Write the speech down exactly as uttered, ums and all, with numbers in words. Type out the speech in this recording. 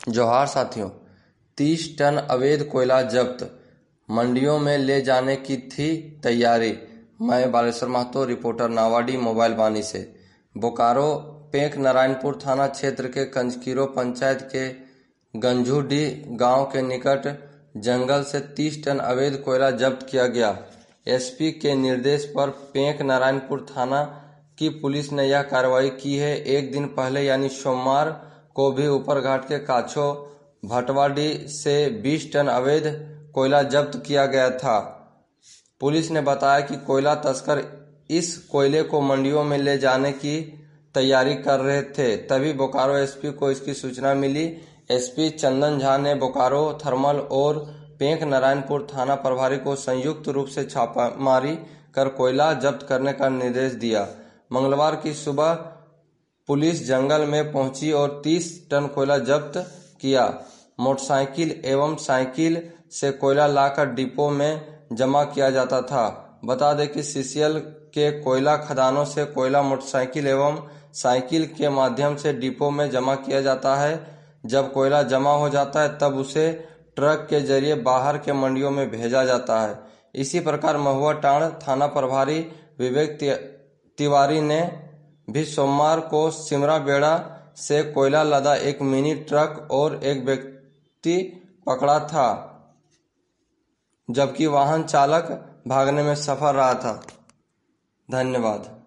जोहार साथियों, तीस टन अवैध कोयला जब्त, मंडियों में ले जाने की थी तैयारी। मैं बालेश्वर महतो, रिपोर्टर नावाडी मोबाइल वानी से। बोकारो पेंक नारायणपुर थाना क्षेत्र के कंजकीरो पंचायत के गंझूडीह गांव के निकट जंगल से तीस टन अवैध कोयला जब्त किया गया। एसपी के निर्देश पर पेंक नारायणपुर थाना की पुलिस ने यह कार्रवाई की है। एक दिन पहले यानी सोमवार को भी ऊपरघाट के काछो भटवाडी से बीस टन अवैध कोयला जब्त किया गया था। पुलिस ने बताया कि कोयला तस्कर इस कोयले को मंडियों में ले जाने की तैयारी कर रहे थे, तभी बोकारो एसपी को इसकी सूचना मिली। एसपी चंदन झा ने बोकारो थर्मल और पेंक नारायणपुर थाना प्रभारी को संयुक्त रूप से छापामारी कर कोयला जब्त करने का निर्देश दिया। मंगलवार की सुबह पुलिस जंगल में पहुंची और तीस टन कोयला जब्त किया। मोटरसाइकिल एवं साइकिल से कोयला लाकर डिपो में जमा किया जाता था। बता दें कि सीसीएल के कोयला खदानों से कोयला मोटरसाइकिल एवं साइकिल के माध्यम से डिपो में जमा किया जाता है। जब कोयला जमा हो जाता है तब उसे ट्रक के जरिए बाहर के मंडियों में भेजा जाता है। इसी प्रकार महुआ टांड़ थाना प्रभारी विवेक तिवारी ने भी सोमवार को सिमरा बेड़ा से कोयला लदा एक मिनी ट्रक और एक व्यक्ति पकड़ा था, जबकि वाहन चालक भागने में सफल रहा था। धन्यवाद।